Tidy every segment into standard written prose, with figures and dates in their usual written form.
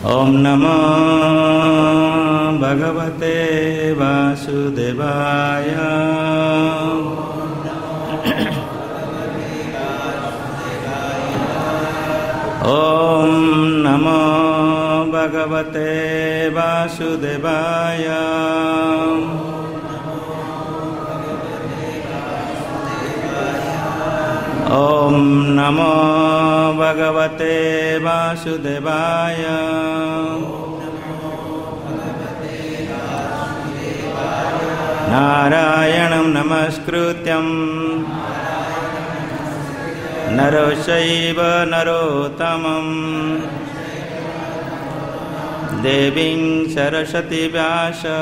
Om Namo Bhagavate Vasudevaya. Om Namo Bhagavate Vasudevaya. Om Namo Bhagavate Vasudevaya. Narayanam Namaskrutyam Narosaiva Narottamam Deving Saraswati Vyasa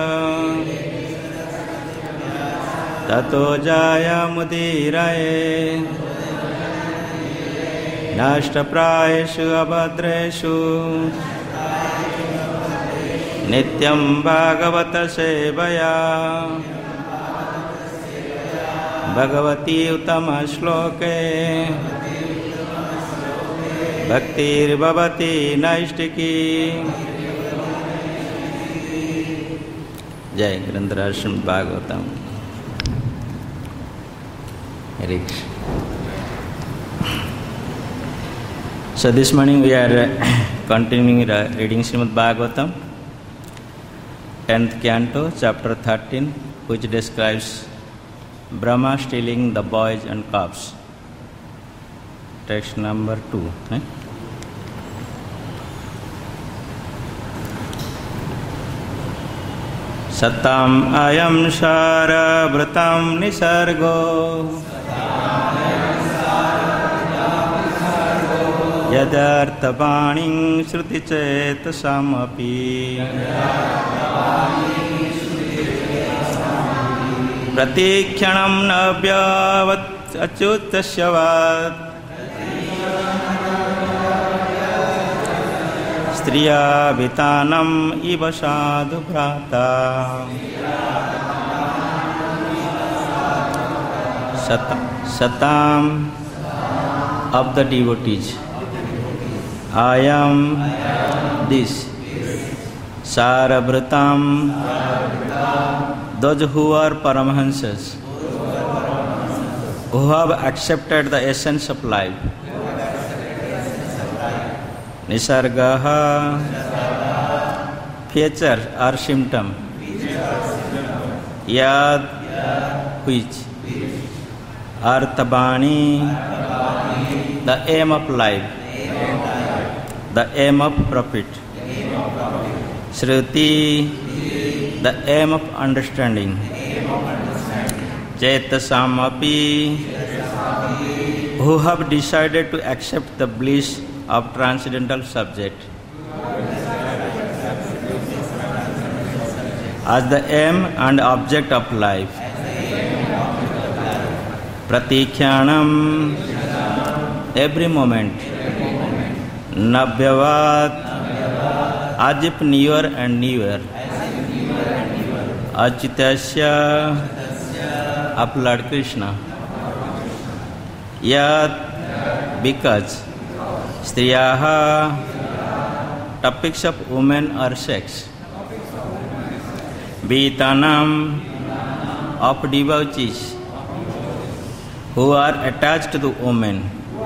Tato Jaya Mudiraye Nashtaprayeshu abhadreshu Nityam Bhagavata Sevaya Bhagavati Uttama Shloke Bhaktir Bhavati Naistiki. Jai Grandhara Srimad Bhagavatam. Hare Krishna. So this morning we are continuing reading Srimad Bhagavatam, 10th canto, chapter 13, which describes Brahma stealing the boys and calves. Text number 2. Satam ayam shara vratam nisargo Yadarthapaning shruti chetasamapi Pratikyanam nabhyavat achyutasyavat Striya vitanam iva sadhu bhrata Satam of the devotees. I am this Sarabhratam, those who are Paramahansas, who have accepted the essence of life. Nisargaha, feature or symptom. Yad, which. Arthabani, the aim of life. The aim of profit. Shruti, the aim of understanding. Chetasamapi, who have decided to accept the bliss of transcendental subject as the aim and object of life. Pratikyanam, every moment. Nabhyavat, as if newer and newer. Achitasya, of Lord Krishna. Yat, because. Striyaha, topics of women or sex. Vitanam, of devotees, who are attached to women.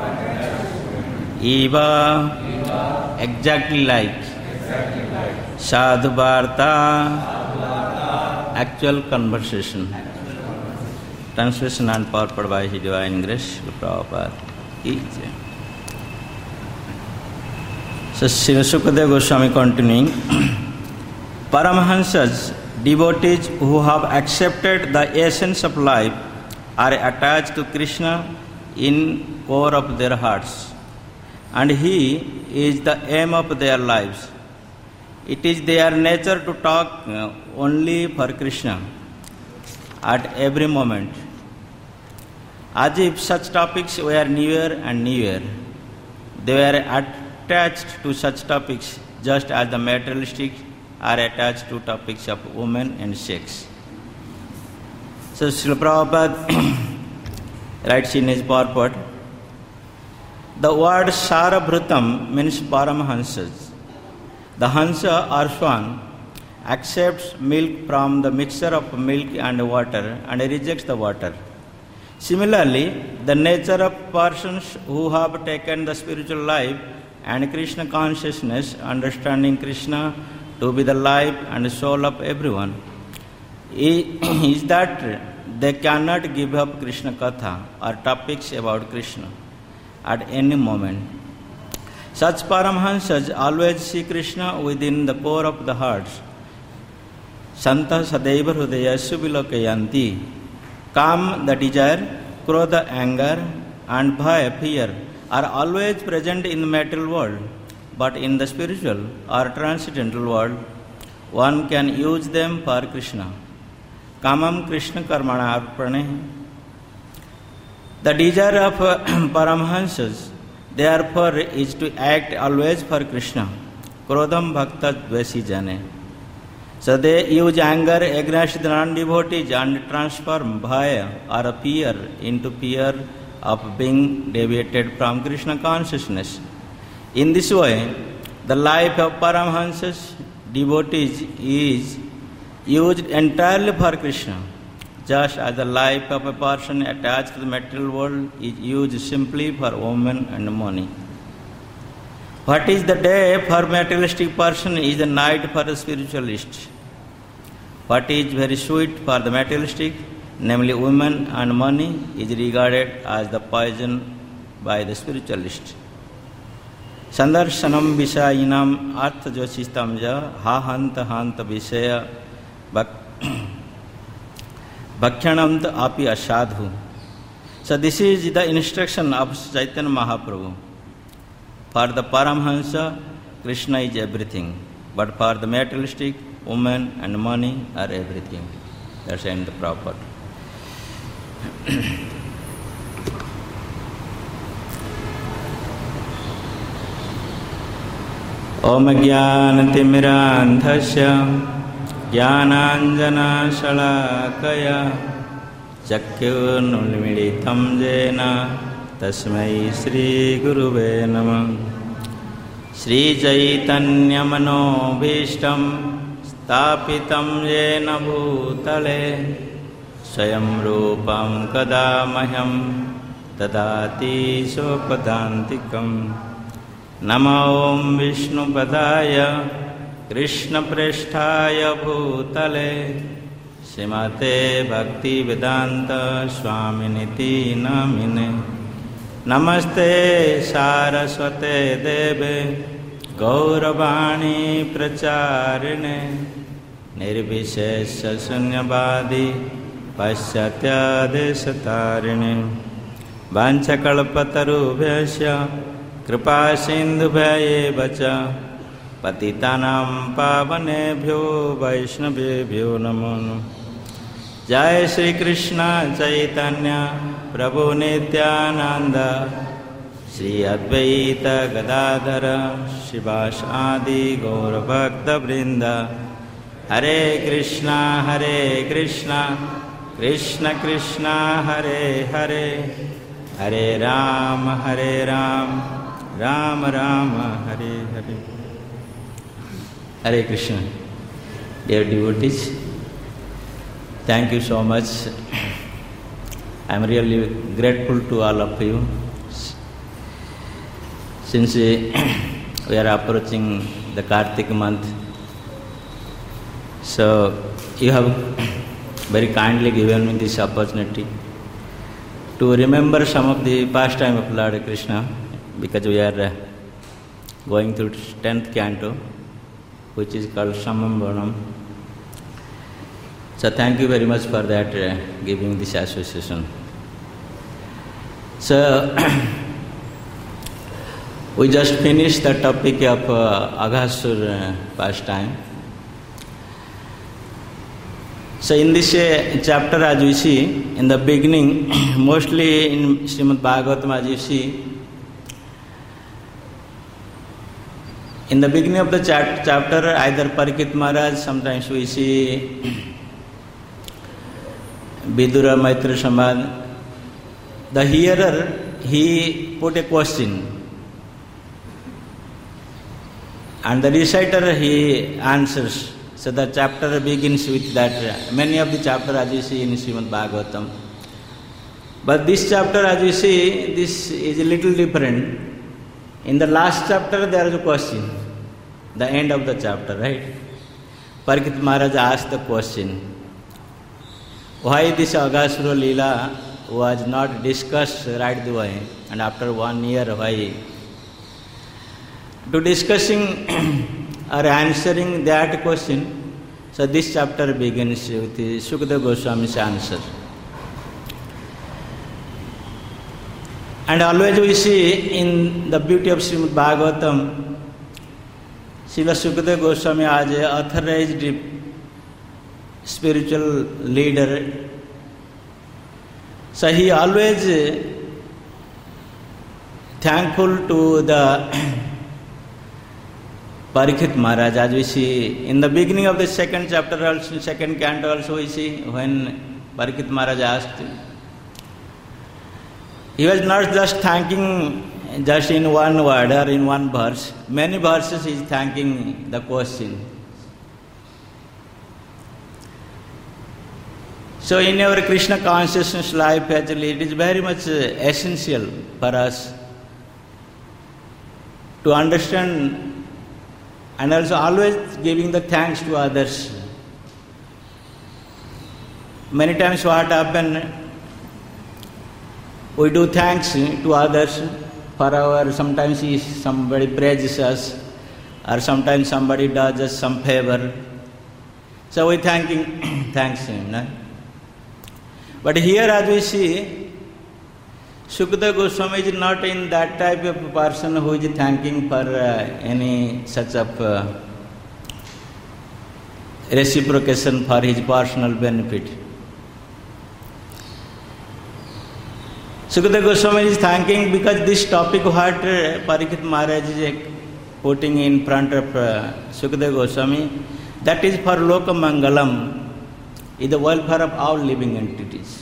Eva, exactly like. Sadhu Varta, actual conversation. Translation and purport by His Divine Grace, Prabhupada. So Srila Sukadeva Goswami continuing. Paramahansas, devotees who have accepted the essence of life, are attached to Krishna in core of their hearts. And He is the aim of their lives. It is their nature to talk only for Krishna at every moment. As if such topics were newer and newer. They were attached to such topics just as the materialistic are attached to topics of women and sex. So Srila Prabhupada writes in his purport, the word Sarabhrutam means Paramahansas. The Hansa or swan accepts milk from the mixture of milk and water and rejects the water. Similarly, the nature of persons who have taken the spiritual life and Krishna consciousness, understanding Krishna to be the life and soul of everyone, is that they cannot give up Krishna Katha or topics about Krishna at any moment. Such Paramhansas always see Krishna within the core of the hearts. Santa Sadaiva Hrudayasu Vilokayanti. Kam, the desire, Krodha, anger, and Bhaya, fear, are always present in the material world, but in the spiritual or transcendental world, one can use them for Krishna. Kamam Krishna Karmana Arpane. The desire of Paramhansas, therefore, is to act always for Krishna. Krodham Bhakta Dvesi Jane. So they use anger against the non-devotees and transform Bhaya or fear into fear of being deviated from Krishna consciousness. In this way, the life of Paramhansas devotees is used entirely for Krishna, just as the life of a person attached to the material world is used simply for women and money. What is the day for materialistic person is the night for the spiritualist. What is very sweet for the materialistic, namely women and money, is regarded as the poison by the spiritualist. Sandarshanam Vishayinam Artha Joshistamja Ha Hanta Hanta Vishaya Bhakshanam Api Asadhu. So this is the instruction of Chaitanya Mahaprabhu. For the Paramhansa, Krishna is everything, but for the materialistic, women and money are everything. That's in the proper. Om Jnanatimirandhasya Jnananjana Shalakaya Chakyurnulmilitam Jena Tasmai Sri Guruve Namah. Sri Chaitanya Manobhishtam Stapitam Jena Bhutale Swayam Rupam Kadamahyam Tadati Sopadantikam. Namo Om Vishnu Padaya Krishna Presthaya Bhutale Srimate Bhakti Vedanta Swaminiti Namine. Namaste Saraswate Deve Gauravani Pracharine Nirvishesha Sunyavadi Pasyatya Desatarine Vanchakalpatarubhyasya Kripa Sindhubhaya Vacha Patitanam Pavanebhyo Vaishnavebhyo Namo. Jai Shri Krishna Chaitanya Prabhu Nityananda Shri Advaita Gadadhara Shivas Adi Gaura Bhakta Vrinda. Hare Krishna Krishna Krishna Hare Hare, Hare Ram Rama Rama Hare Hare. Hare Krishna. Dear devotees, thank you so much. I am really grateful to all of you. Since we are approaching the Kartik month, so you have very kindly given me this opportunity to remember some of the pastime of Lord Krishna, because we are going through 10th canto, which is called Samambanam. So thank you very much for that, giving this association. So we just finished the topic of Aghasur pastime. So in this chapter, as we see, in the beginning, mostly in Srimad Bhagavatam, as you see, in the beginning of the chapter, either Parikshit Maharaj, sometimes we see Vidura Maitra Sambad, the hearer, he put a question. And the reciter, he answers. So the chapter begins with that. Many of the chapters as you see in Srimad Bhagavatam. But this chapter, as you see, this is a little different. In the last chapter, there is a question. The end of the chapter, right? Parikshit Maharaj asked the question. Why this Aghasura Leela was not discussed right away, and after 1 year, why? To discussing or answering that question, so this chapter begins with Sukadeva Goswami's answer. And always we see in the beauty of Srimad Bhagavatam, Srila Sukadeva Goswami as an authorized spiritual leader. So he always thankful to the Parikshit Maharaj, as we see in the beginning of the second chapter, also second canto, also we see when Parikshit Maharaj asked, he was not just thanking just in one word or in one verse. Many verses he is thanking the question. So in our Krishna consciousness life, actually, it is very much essential for us to understand and also always giving the thanks to others. Many times what happens, we do thanks to others for our, sometimes somebody praises us, or sometimes somebody does us some favor. So we thanks him. No? But here as we see, Sukadeva Goswami is not in that type of person who is thanking for any such of reciprocation for his personal benefit. Sukadeva Goswami is thanking because this topic what Parikshit Maharaj is putting in front of Sukadeva Goswami, that is for Loka Mangalam, is the welfare of all living entities.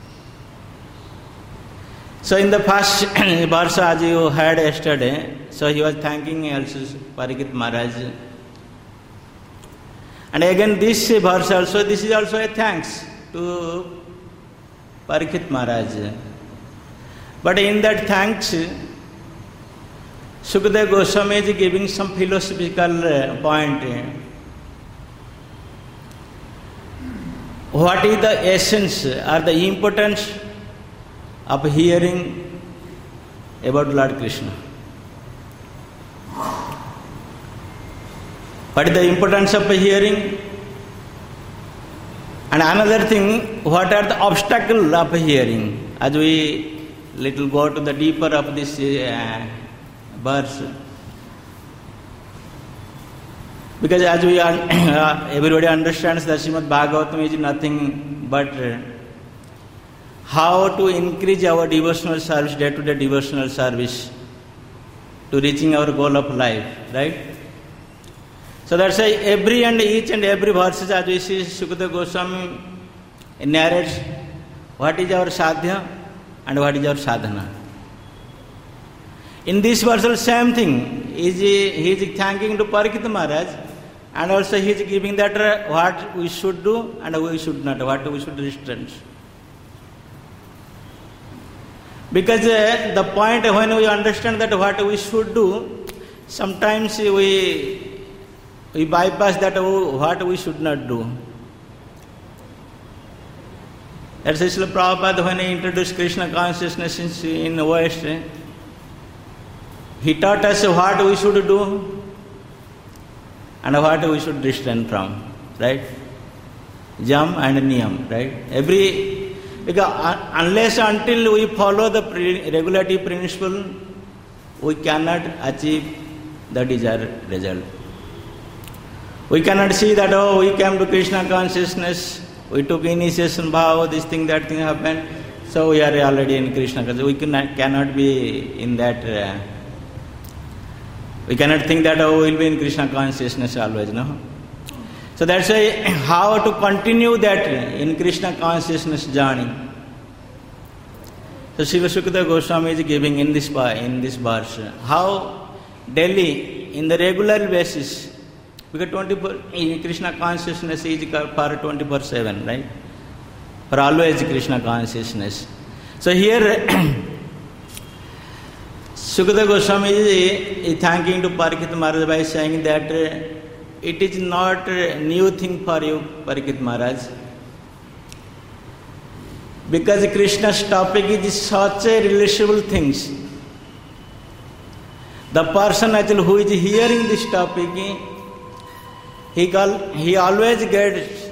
So in the first verse as you heard yesterday, so he was thanking also Parikshit Maharaj. And again this verse also, this is also a thanks to Parikshit Maharaj. But in that thanks, Sukadeva Goswami is giving some philosophical point. What is the essence or the importance of hearing about Lord Krishna? What is the importance of hearing? And another thing, what are the obstacles of hearing? As we little go to the deeper of this verse. Because as we everybody understands that Srimad Bhagavatam is nothing but how to increase our devotional service, day-to-day devotional service to reaching our goal of life, right? So that's why each and every verse as we see Sukadeva Goswami narrates what is our sadhya and what is our sadhana. In this verse, same thing. He is thanking to Parikshit Maharaj, and also he is giving that what we should do and we should not, what we should restrain. Because the point when we understand that what we should do, sometimes we bypass that what we should not do. That's Srila Prabhupada, when he introduced Krishna consciousness in the West, he taught us what we should do and what we should refrain from, right? Jam and niyam, right? Because unless until we follow the regulative principle, we cannot achieve the desired result. We cannot see that, we came to Krishna consciousness, we took initiation bhava, this thing, that thing happened, so we are already in Krishna consciousness. We cannot be in that, we cannot think that, we will be in Krishna consciousness always, no? So that's why how to continue that in Krishna consciousness journey. So Srila Sukadeva Goswami is giving in this verse how daily in the regular basis, because Krishna consciousness is for 24/7, right? For always Krishna consciousness. So here, Sukadeva Goswami is thanking to Parikshit Maharaj by saying that it is not a new thing for you, Parikshit Maharaj, because Krishna's topic is such a relishable things. The person actually who is hearing this topic, he always gets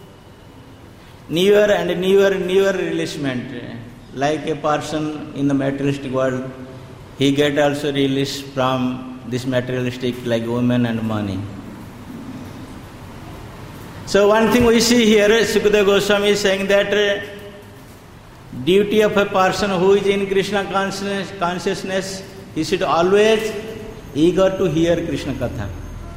newer and newer relishment. Like a person in the materialistic world, he get also release from this materialistic, like women and money. So one thing we see here, Sukadeva Goswami is saying that duty of a person who is in Krishna consciousness, he should always eager to hear Krishna Katha.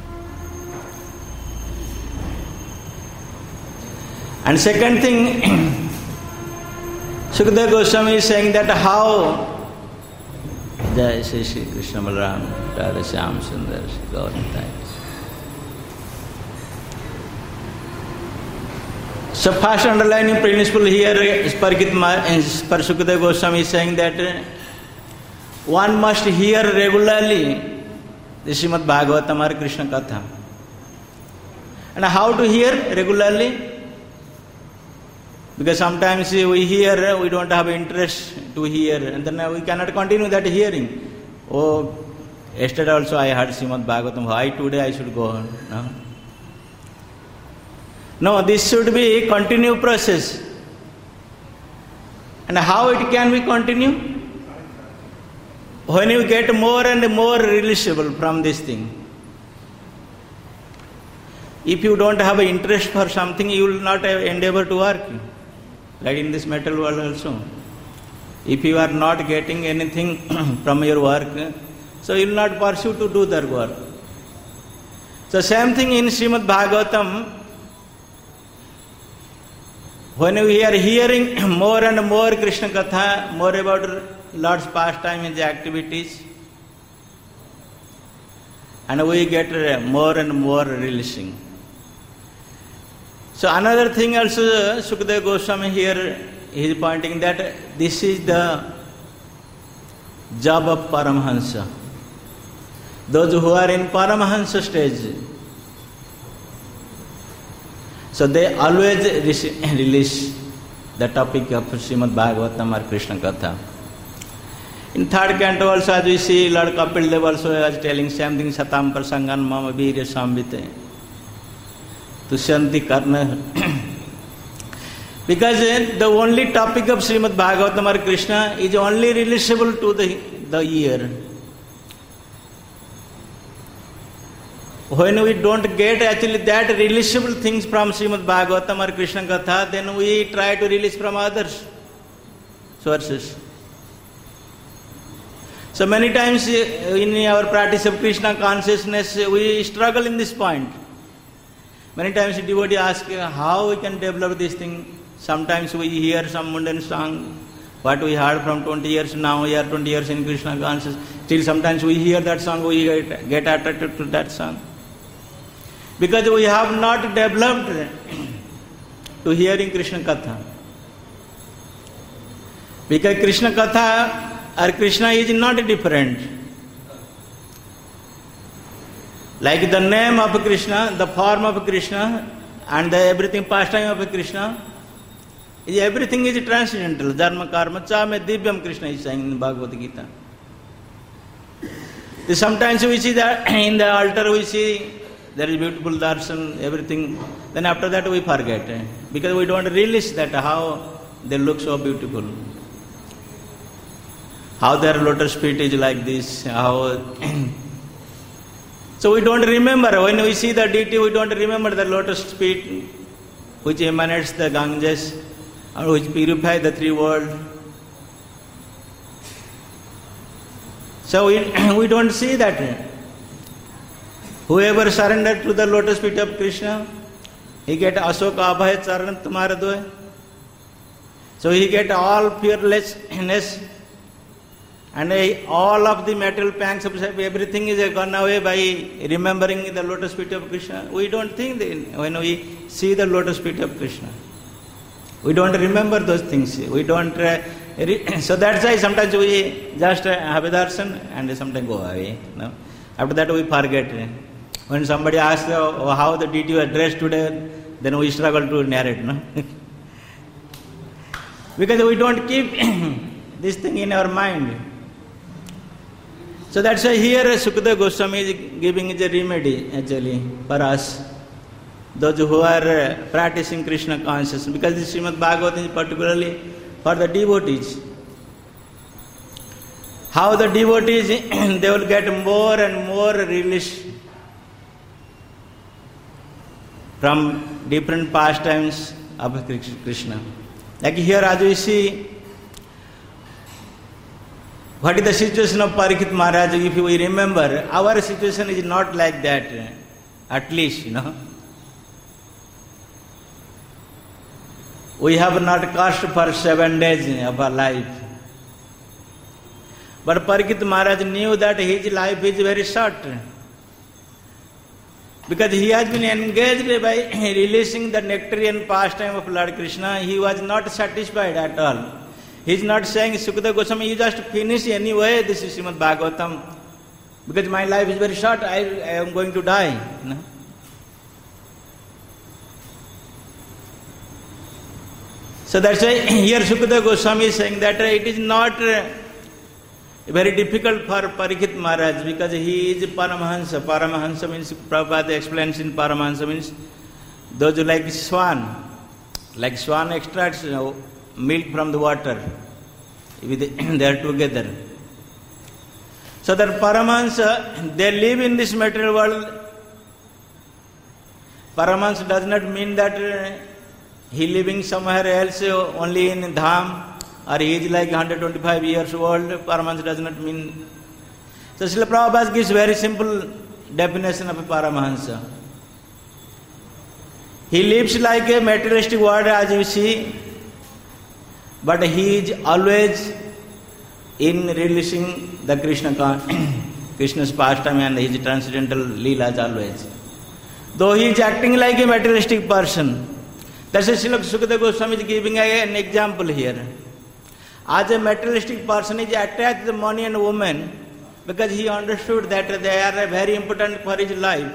And second thing, Sukadeva Goswami is saying that how Jai Shri Krishna Balaram, Radha Shyam Sundar, Gauranga. So first underlining principle here is Sukadeva Goswami is saying that one must hear regularly the Srimad Bhagavatam or Krishna Katha. And how to hear regularly? Because sometimes we hear, we don't have interest to hear, and then we cannot continue that hearing. Oh, yesterday also I heard Srimad Bhagavatam, why today I should go on? No, this should be a continued process. And how it can be continued? When you get more and more relishable from this thing. If you don't have an interest for something, you will not endeavor to work. Like in this material world also. If you are not getting anything from your work, so you will not pursue to do that work. So same thing in Srimad Bhagavatam. When we are hearing more and more Krishna Katha, more about Lord's pastime and the activities, and we get more and more relishing. So another thing also, Sukadeva Goswami here is pointing that this is the job of Paramahansa. Those who are in Paramahansa stage, so they always release the topic of Srimad Bhagavatam or Krishna Katha. In third canto also, as we see, Lord Kapil Dev also is telling same thing, Satam Prasangan Mama Virya Sambhite. Tusyanti Karna. Because the only topic of Srimad Bhagavatam or Krishna is only releasable to the ear. When we don't get actually that releasable things from Srimad Bhagavatam or Krishna Katha, then we try to release from other sources. So many times in our practice of Krishna consciousness, we struggle in this point. Many times the devotee asks how we can develop this thing. Sometimes we hear some mundane song, what we heard from 20 years, now we are 20 years in Krishna consciousness. Still sometimes we hear that song, we get attracted to that song. Because we have not developed to hearing Krishna Katha. Because Krishna Katha or Krishna is not different. Like the name of Krishna, the form of Krishna, and the everything pastime of Krishna, everything is transcendental. Dharma karma cha me divyam, Krishna is saying in Bhagavad Gita. Sometimes we see that in the altar we see there is beautiful darshan, everything. Then after that we forget. Because we don't realize that how they look so beautiful. How their lotus feet is like this, how... So we don't remember, when we see the deity, we don't remember the lotus feet which emanates the Ganges, or which purify the three worlds. So we don't see that. Whoever surrendered to the lotus feet of Krishna, he get Asoka Abhay Charan Tumaradwe. So he get all fearlessness, And all of the material pangs of everything is gone away by remembering the lotus feet of Krishna. We don't think that when we see the lotus feet of Krishna, we don't remember those things. We don't. So that's why sometimes we just have a darshan and sometimes go away. No? After that we forget. When somebody asks how did you address today, then we struggle to narrate. No? Because we don't keep this thing in our mind. So that's why here Sukadeva Goswami is giving a remedy actually for us, those who are practicing Krishna consciousness, because this Srimad Bhagavatam is particularly for the devotees. How the devotees, they will get more and more relish from different pastimes of Krishna. Like here as we see, what is the situation of Parikshit Maharaj? If we remember, our situation is not like that, at least, We have not cast for 7 days of our life. But Parikshit Maharaj knew that his life is very short. Because he has been engaged by releasing the nectarian pastime of Lord Krishna, he was not satisfied at all. He is not saying, Sukadeva Goswami, you just finish anyway this is Srimad Bhagavatam, because my life is very short, I am going to die. So that's why here Sukadeva Goswami is saying that it is not very difficult for Parikshit Maharaj, because he is Paramahansa. Paramahansa means, Prabhupada explains in Paramahansa means, those like swan. Like swan extracts milk from the water, they are together. So that Paramahansa, they live in this material world. Paramahansa does not mean that he living somewhere else only in Dham, or he is like 125 years old. Paramahansa does not mean. So Srila Prabhupada gives very simple definition of a Paramahansa. He lives like a materialistic world as you see, but he is always in releasing the Krishna's pastime and his transcendental leelas always. Though he is acting like a materialistic person. That's why Srila Sukadeva Goswami is giving an example here. As a materialistic person is attached to money and women, because he understood that they are very important for his life.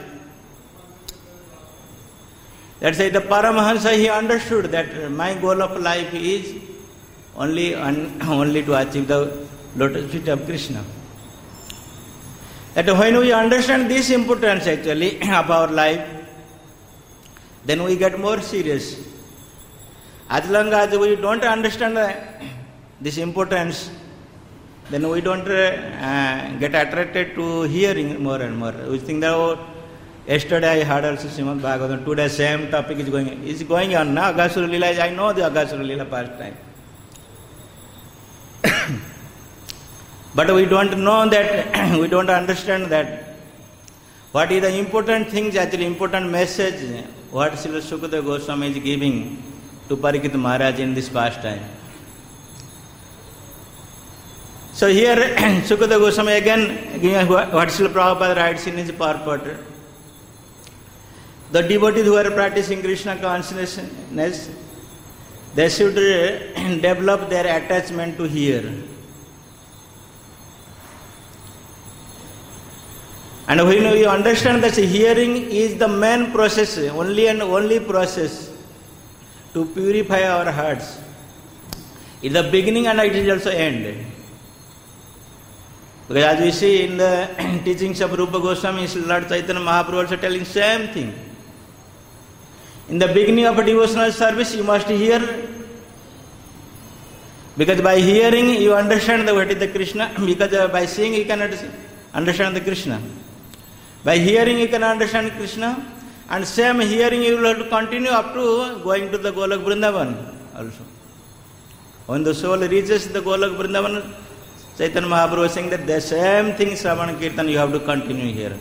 That's why the Paramahansa, he understood that my goal of life is only to achieve the lotus feet of Krishna. That when we understand this importance actually of our life, then we get more serious. As long as we don't understand this importance, then we don't get attracted to hearing more and more. We think that yesterday I heard also Srimad Bhagavatam, today same topic is going on. Now Aghasura Leela, I know the Aghasura Leela pastime. But we don't know that, we don't understand that. What is the important things, actually important message, what Srila Sukadeva Goswami is giving to Parikshit Maharaj in this pastime. So here Sukadeva Goswami again, what Srila Prabhupada writes in his purport. The devotees who are practicing Krishna consciousness, they should develop their attachment to hear. And when we understand that hearing is the main process, only and only process to purify our hearts, it's the beginning and it is also end. Because as we see in the teachings of Rupa Goswami, Lord Chaitanya Mahaprabhu also telling same thing. In the beginning of a devotional service, you must hear, because by hearing you understand what is the Krishna, because by seeing you cannot understand the Krishna. By hearing you can understand Krishna, and same hearing you will have to continue up to going to the Golok Vrindavan also. When the soul reaches the Golok Vrindavan, Chaitanya Mahaprabhu is saying that the same thing Shravana Kirtan you have to continue here.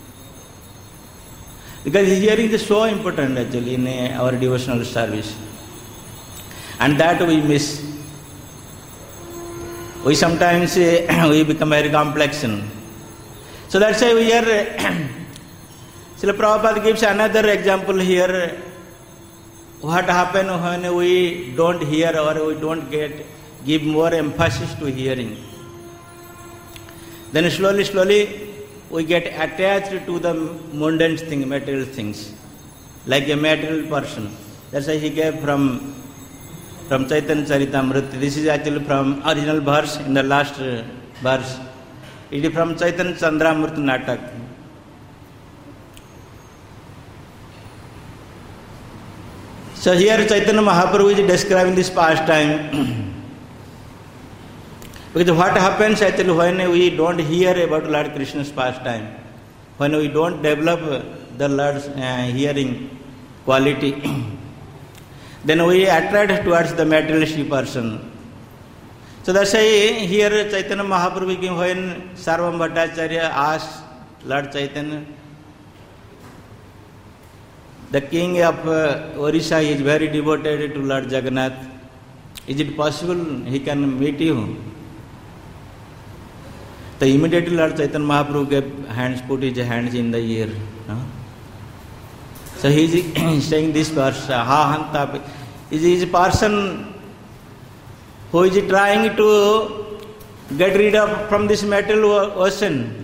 Because hearing is so important actually in our devotional service. And that we miss. we sometimes we become very complex. So that's why we are Srila Prabhupada gives another example here. What happens when we don't hear or we don't give more emphasis to hearing? Then slowly we get attached to the mundane things, material things, like a material person. That's why he gave from Chaitanya Charitamrita. This is actually from original verse in the last verse. It is from Chaitanya Chandramrita Natak. So here Chaitanya Mahaprabhu is describing this pastime. Because what happens actually when we don't hear about Lord Krishna's pastime, when we don't develop the Lord's hearing quality, then we attract towards the materialistic person. So that's why here Chaitanya Mahaprabhu, when Sarvam Bhattacharya asked Lord Chaitanya, the king of Orissa is very devoted to Lord Jagannath. Is it possible he can meet you? So immediately Lord Chaitanya Mahaprabhu put his hands in the ear. So he is saying this verse, Ha Hanta. Is a person who is trying to get rid of from this material ocean.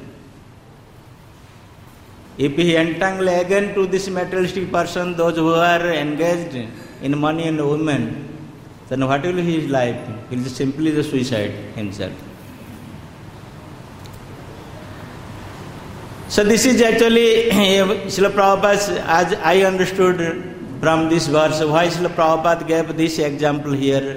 If he entangle again to this materialistic person, those who are engaged in money and women, then what will his life? He will simply the suicide himself. So this is actually Srila Prabhupada's, as I understood from this verse, why Srila Prabhupada gave this example here,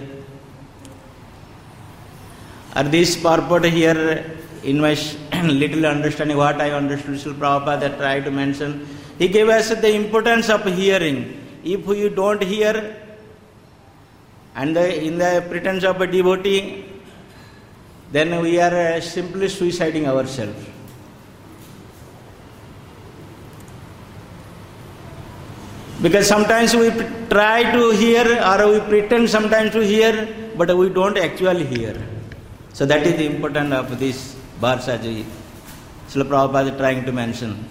or this purport here. In my little understanding, what I understood, Srila Prabhupada tried to mention, he gave us the importance of hearing. If you don't hear, and in the pretense of a devotee, then we are simply suiciding ourselves. Because sometimes we try to hear or we pretend sometimes to hear, but we don't actually hear. So that is the importance of this verse as Srila Prabhupada is trying to mention.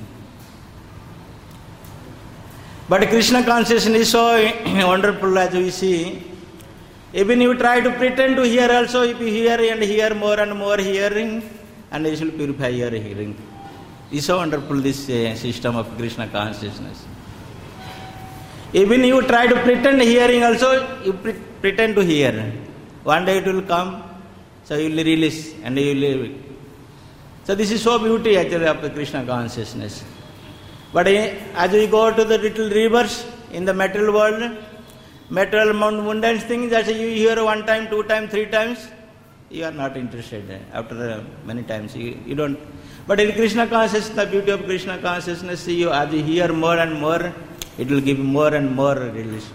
But Krishna consciousness is so wonderful as we see. Even if you try to pretend to hear also, if you hear and hear more and more hearing, and you should purify your hearing. It's so wonderful, this system of Krishna consciousness. Even you try to pretend hearing also, you pretend to hear. One day it will come, so you will release and you will leave it. So this is so beauty actually of the Krishna consciousness. But as we go to the little rivers in the material world, material mundane things, that you hear one time, 2 times, 3 times, you are not interested. After many times, you don't. But in Krishna consciousness, the beauty of Krishna consciousness, as you hear more and more, it will give more and more release.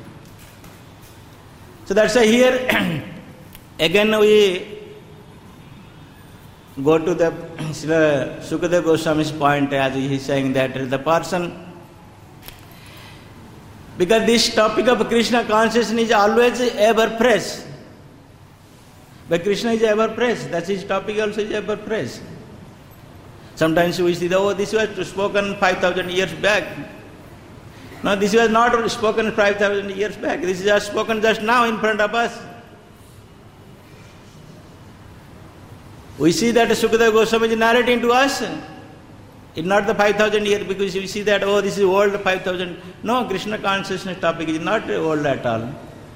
So that's why here, again we go to the Sukadeva Goswami's point, as he is saying that the person, because this topic of Krishna consciousness is always ever fresh. But Krishna is ever fresh, that's his topic also is ever fresh. Sometimes we see that, this was spoken 5,000 years back. No, this was not spoken 5,000 years back. This is just spoken just now in front of us. We see that Sukadeva Goswami is narrating to us. It's not the 5,000 years, because we see that, this is old 5,000. No, Krishna consciousness topic is not old at all.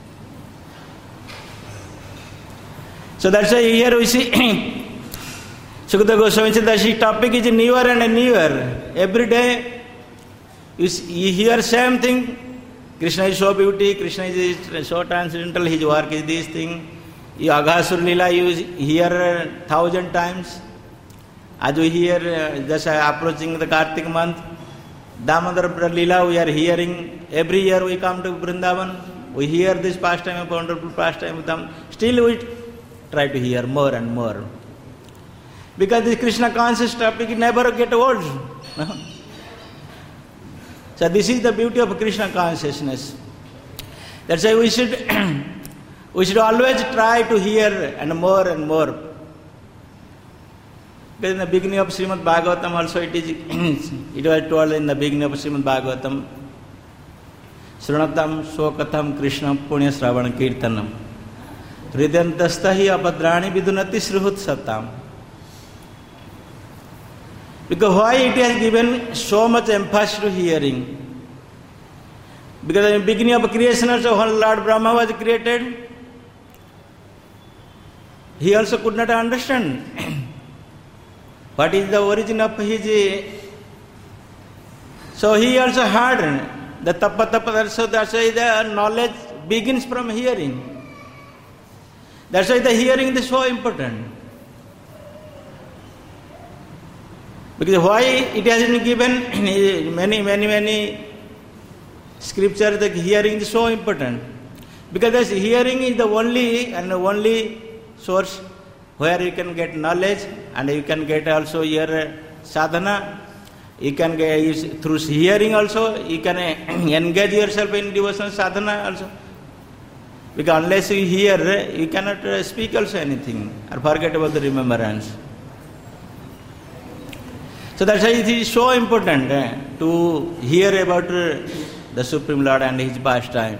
So that's why here we see Sukadeva Goswami said that his topic is newer and newer. Every day you hear same thing. Krishna is so beauty, Krishna is so transcendental, his work is this thing. Aghasur Lila you hear 1,000 times. As we hear, just approaching the Kartik month, Damodar Lila we are hearing. Every year we come to Vrindavan, we hear this pastime, a wonderful pastime with them. Still we try to hear more and more. Because this Krishna conscious topic never get old. So this is the beauty of Krishna consciousness. That's why we should always try to hear and more Because in the beginning of Srimad Bhagavatam also it was told in the beginning of Srimad Bhagavatam, Srunatam Sokatham Krishna Punya Sravan Kirtanam Hridantastahi Apadrani Vidunati Sruhut Satam. Because why it has given so much emphasis to hearing? Because in the beginning of creation also when Lord Brahma was created, he also could not understand what is the origin of his. So he also heard the tapa. So that's why the knowledge begins from hearing. That's why the hearing is so important. Because why it has been given in many scriptures that hearing is so important. Because this hearing is the only source where you can get knowledge and you can get also your sadhana. You can get through hearing also you can engage yourself in devotional sadhana also. Because unless you hear, you cannot speak also anything or forget about the remembrance. So that's why it is so important to hear about the Supreme Lord and His pastime.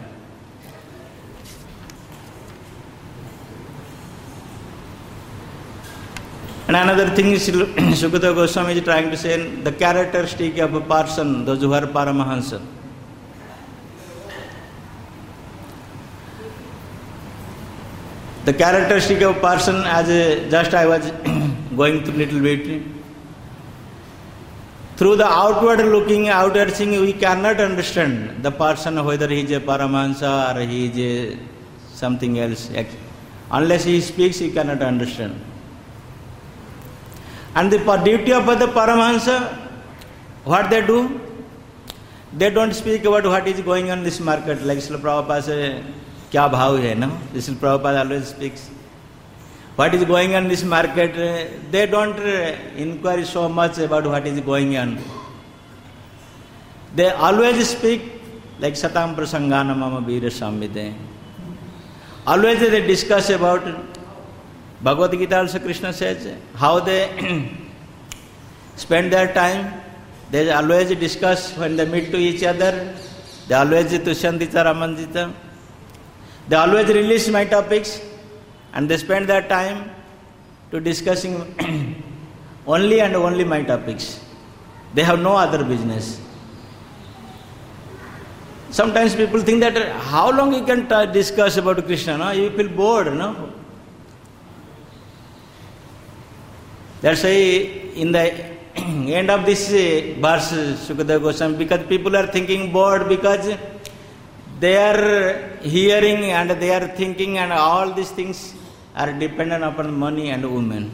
And another thing is Sukadeva Goswami is trying to say the characteristic of a person, those who are Paramahansa. The characteristic of a person, as just I was going through little bit, through the outward looking, outward seeing, we cannot understand the person whether he is a Paramahansa or he is something else. Unless he speaks, he cannot understand. And the duty of the Paramahansa, what they do? They don't speak about what is going on in this market. Like Srila Prabhupada says, kya bhav hai, no? Srila Prabhupada always speaks. What is going on in this market? They don't inquire so much about what is going on. They always speak like Satam Prasangana Mama Veera Samvide. Always they discuss about Bhagavad Gita also Krishna says how they spend their time. They always discuss when they meet to each other. They always Tushyantita Ramanjita. They always release my topics and they spend their time to discussing only and only my topics. They have no other business. Sometimes people think that how long you can discuss about Krishna, no? You feel bored, no? That's why in the end of this verse, Sukadeva Goswami, because people are thinking bored because they are hearing and they are thinking and all these things are dependent upon money and women.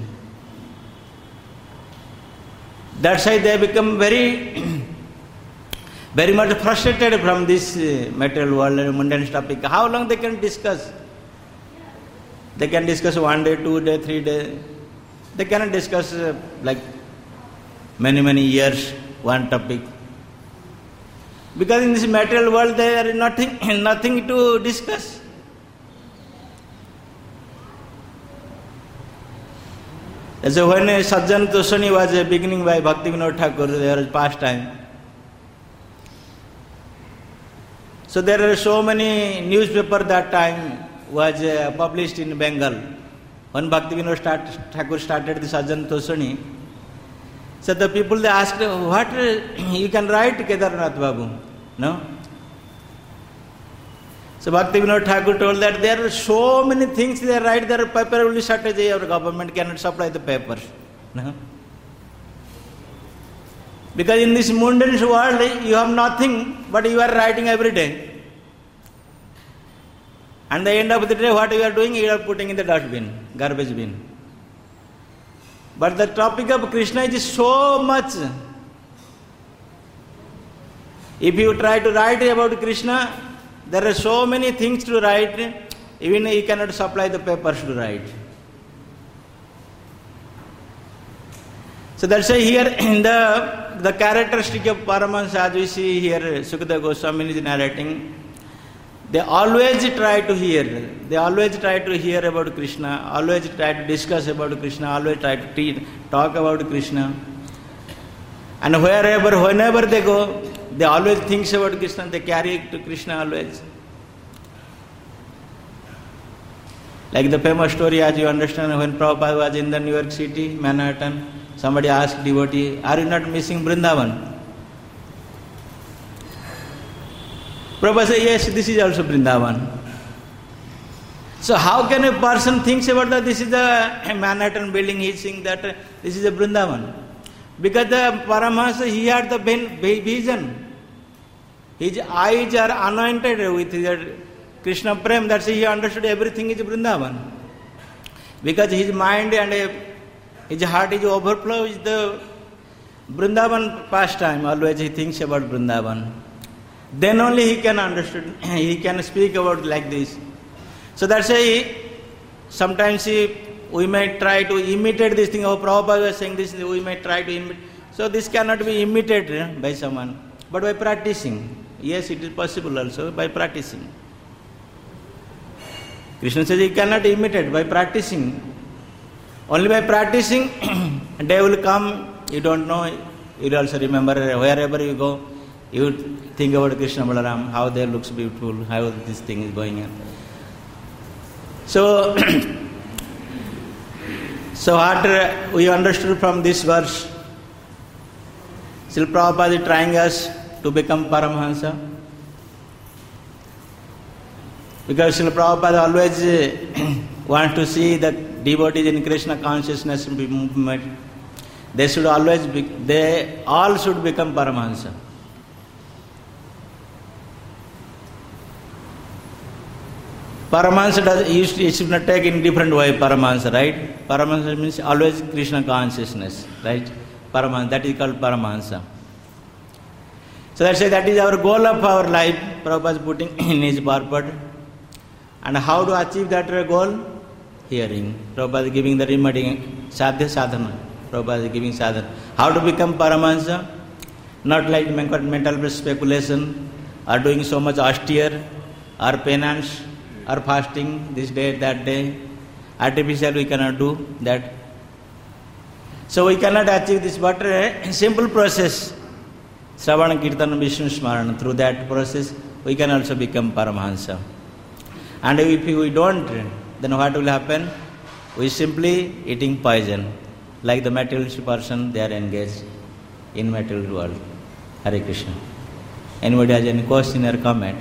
That's why they become very much frustrated from this material world and mundane topic. How long they can discuss? They can discuss 1 day, 2 days, 3 days. They cannot discuss like many years one topic. Because in this material world there is nothing to discuss. So when Sajjan Tosani was beginning by Bhakti Vinod Thakur, there was pastime. So there are so many newspapers that time was published in Bengal. When Bhakti Vinod Thakur started the Sajjan Tosani, so the people they asked, what you can write Kedarnath Babu? No? So Bhakti Vinod Thakur told that there are so many things they write, their paper will shortage, our government cannot supply the papers. No? Because in this mundane world you have nothing, but you are writing every day. And the end of the day, what you are doing, you are putting in the dustbin, garbage bin. But the topic of Krishna is so much. If you try to write about Krishna, there are so many things to write, even you cannot supply the papers to write. So that's why here in the characteristic of Paramahansa, as we see here, Sukadeva Goswami is narrating, they always try to hear. They always try to hear about Krishna, always try to discuss about Krishna, always try to talk about Krishna. And whenever they go, they always think about Krishna, they carry it to Krishna always. Like the famous story, as you understand, when Prabhupada was in the New York City, Manhattan, somebody asked devotee, "Are you not missing Vrindavan?" Prabhupada said, "Yes, this is also Vrindavan." So how can a person think about that this is the Manhattan building, he is saying that this is a Vrindavan? Because the Paramahansa, he had the vision. His eyes are anointed with Krishna Prem, that's why he understood everything is Vrindavan. Because his mind and his heart is overflow with the Vrindavan pastime, always he thinks about Vrindavan. Then only he can understand, he can speak about like this. So that's why sometimes we may try to imitate this thing. Prabhupada was saying this, we may try to imitate. So this cannot be imitated by someone, but by practicing. Yes, it is possible also by practicing. Krishna says you cannot imitate by practicing. Only by practicing, day will come, you don't know, you will also remember wherever you go, you think about Krishna Balaram, how they looks beautiful, how this thing is going on. So, what we understood from this verse, Srila Prabhupada is trying us to become Paramahansa. Because Srila Prabhupada always wants to see the devotees in Krishna consciousness movement. They all should become Paramahansa. Paramahansa you should not take in different way, Paramahansa, right? Paramahansa means always Krishna consciousness, right? Paramahansa, that is called Paramahansa. So that's why that is our goal of our life, Prabhupada is putting in his purport. And how to achieve that goal? Hearing. Prabhupada is giving the remedy, sadhya sadhana. Prabhupada is giving sadhana. How to become Paramahansa? Not like mental speculation, or doing so much austere, or penance, or fasting this day, that day. Artificial we cannot do that. So we cannot achieve this, but a simple process. Shravana, Kirtana, Vishnu Smarana. Through that process, we can also become Paramahansa. And if we don't, then what will happen? We simply eating poison. Like the materialistic person, they are engaged in material world. Hare Krishna. Anybody has any question or comment?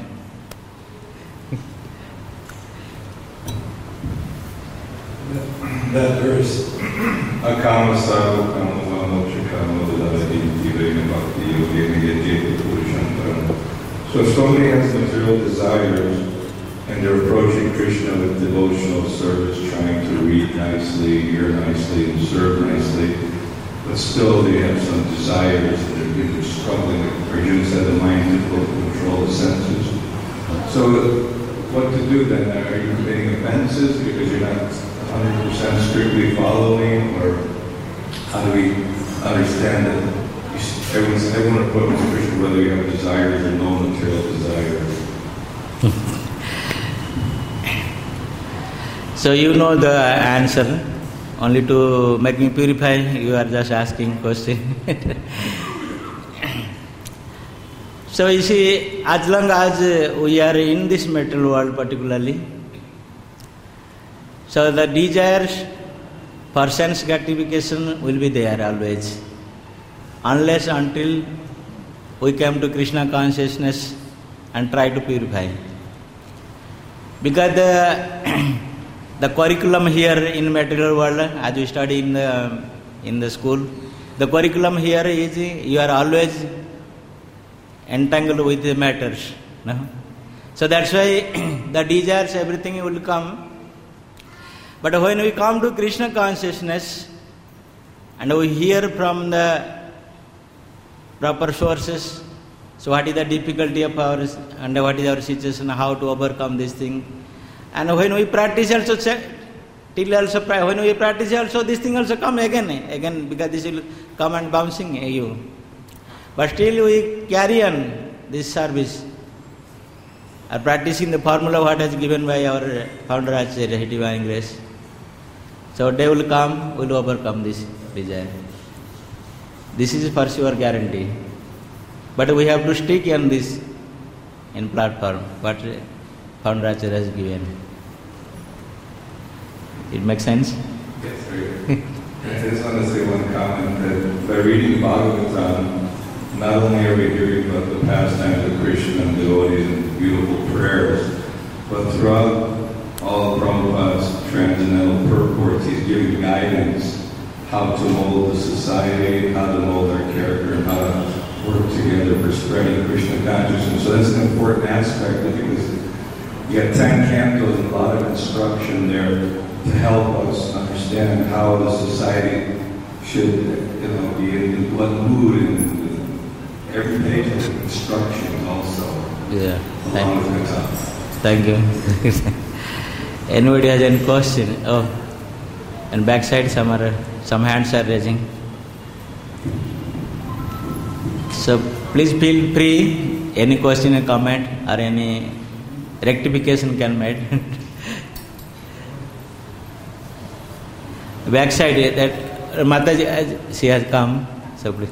That verse, Akama Saru Kama Moksha Kama Dadadi Divina Bhakti Yogini Yeti Purushantaram. So if somebody has material desires and they're approaching Krishna with devotional service, trying to read nicely, hear nicely, and serve nicely, but still they have some desires and they're struggling. Arjuna said the mind is difficult to control the senses. So what to do then? Are you committing offenses because you're not 100% strictly following, or how do we understand that everyone approaches Krishna whether you have desires or no material desires? So you know the answer. Only to make me purify, you are just asking question. So you see, as long as we are in this material world particularly, so the desires for sense gratification will be there always. Unless until we come to Krishna consciousness and try to purify. Because the curriculum here in material world, as we study in the school, the curriculum here is you are always entangled with the matters. No? So that's why the desires, everything will come. But when we come to Krishna consciousness and we hear from the proper sources, so what is the difficulty of ours and what is our situation, how to overcome this thing. And when we practice also, when we practice also, this thing also come again, because this will come and bouncing you. But still we carry on this service, are practicing the formula what has given by our founder Acharya, Divine Grace. So day will come, we will overcome this desire. This is for sure guarantee. But we have to stick on this in platform, what Founder Acharya has given. It makes sense? Yes, very. I just want to say one comment that by reading Bhagavatam, not only are we hearing about the pastimes of Krishna and devotees and beautiful prayers, but throughout all of Prabhupada's transcendental purports, he's giving guidance how to mold the society, how to mold our character, and how to work together for spreading Krishna consciousness. So that's an important aspect because you got 10 cantos and a lot of instruction there to help us understand how the society should, be in what mood, and every page has instructions also. Yeah. Along with the top. Thank you. Anybody has any question? Oh, and backside some hands are raising. So please feel free. Any question or comment or any rectification can be made. Backside, that Mataji, she has come. So please.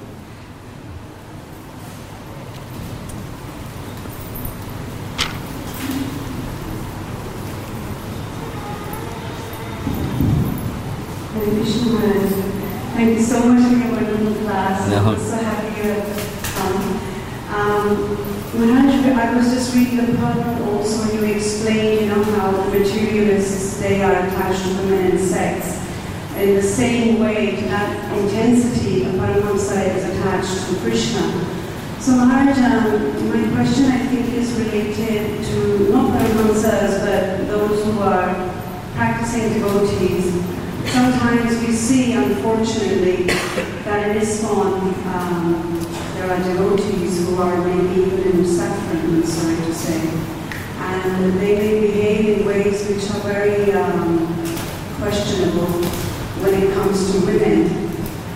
Thank you so much for your wonderful class. No. I'm so happy you have come. Maharaj, I was just reading the Prabhupada also, and you explained, how the materialists, they are attached to women and sex. In the same way, to that intensity, the Paramahamsa is attached to Krishna. So Maharaj, my question I think is related to not Paramahamsas, but those who are practicing devotees. Sometimes we see, unfortunately, that in ISKCON there are devotees who are maybe even in suffering, I'm sorry to say. And they may behave in ways which are very questionable when it comes to women.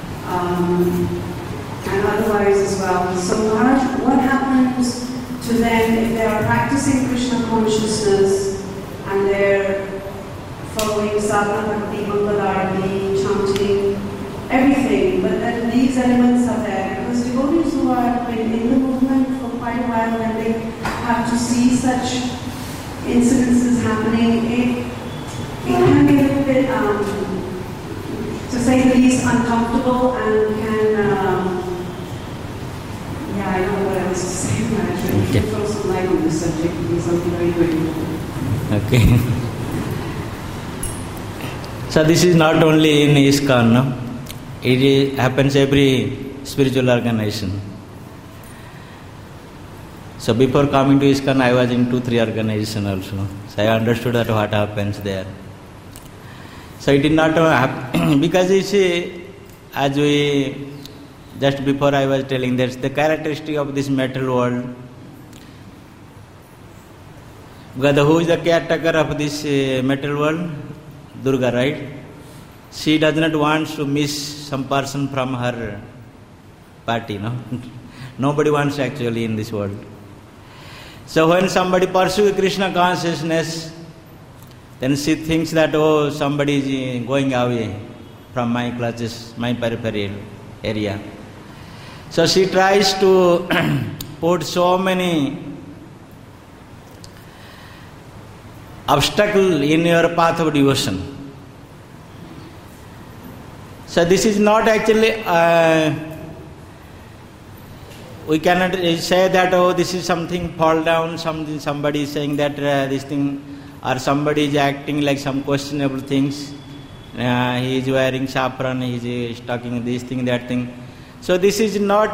And otherwise as well. So what happens to them if they are practicing Krishna consciousness and they're following sadhana bhakti, mangalarati, chanting, everything, but then these elements are there. Because devotees who have been in the movement for quite a while and they have to see such incidences happening, it can be a little bit, to say the least, uncomfortable and can, I don't know what else to say. Actually, okay. Throw some light on this subject, it would be something very good. Okay. So this is not only in ISKCON, no? It happens every spiritual organization. So before coming to ISKCON, I was in 2-3 organizations also. So I understood that what happens there. So it did not happen because you see, as we just before I was telling, that's the characteristic of this material world. Because who is the caretaker of this material world? Durga, right? She does not want to miss some person from her party, no? Nobody wants actually in this world. So when somebody pursues Krishna consciousness, then she thinks that, somebody is going away from my clutches, my peripheral area. So she tries to put so many obstacles in your path of devotion. So this is not actually, we cannot say that, this is something fall down, somebody is saying that this thing, or somebody is acting like some questionable things. He is wearing saffron, he is talking this thing, that thing. So this is not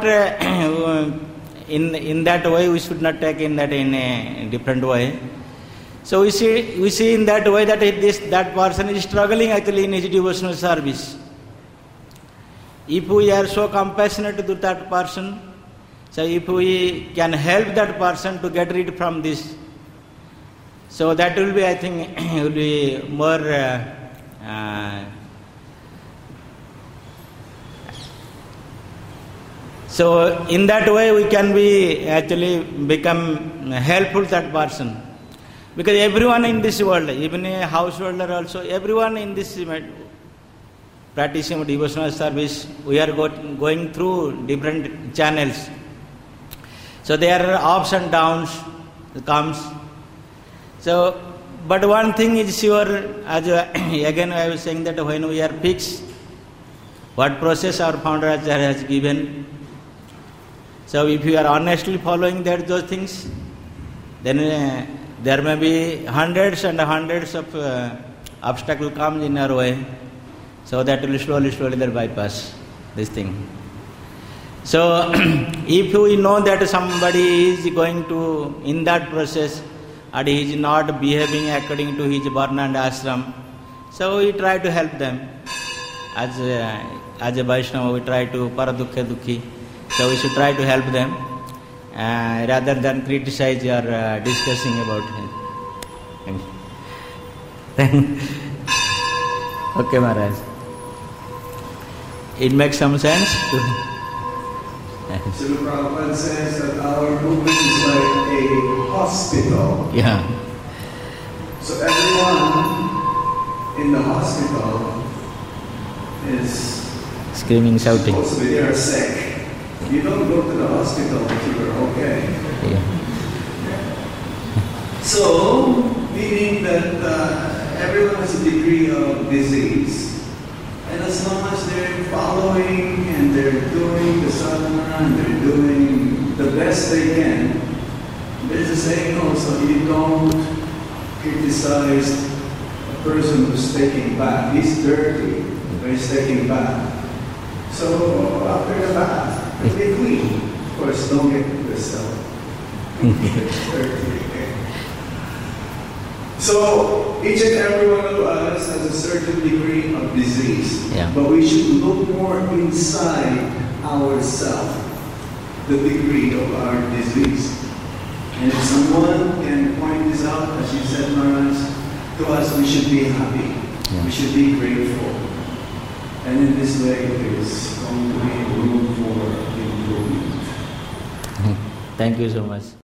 in that way. We should not take in that in a different way. So we see in that way that that person is struggling actually in his devotional service. If we are so compassionate to that person, so if we can help that person to get rid from this, so that will be, I think, will be more so in that way we can be actually become helpful to that person. Because everyone in this world, even a householder also, everyone in this practicing devotional service, we are going through different channels. So there are ups and downs comes. So, but one thing is sure, as again I was saying that when we are fixed, what process our founder Acharya has given. So if you are honestly following those things, then there may be hundreds and hundreds of obstacles comes in our way. So that will slowly they bypass this thing. So if we know that somebody is going to in that process and he is not behaving according to his varna and ashram, so we try to help them. As a Vaishnava, we try to paradukhe dukhi. So we should try to help them rather than criticize or discussing about it. Okay, Maharaj. It makes some sense? Srila Prabhupada says that our movement is like a hospital. Yeah. So everyone in the hospital is Screaming, shouting. supposed to be there sick. You don't go to the hospital if you are okay. Yeah. So, meaning that everyone has a degree of disease. And as long as they're following and they're doing the sadhana and they're doing the best they can, there's a saying also, you don't criticize a person who's taking bath. He's dirty, but he's taking bath. So after the bath, he'll be clean. Of course, don't get yourself dirty. So each and every one of us has a certain degree of disease, but we should look more inside ourselves, the degree of our disease. And if someone can point this out, as you said, Maharaj, to us, we should be happy. We should be grateful. And in this way, there is going to be room for improvement. Thank you so much.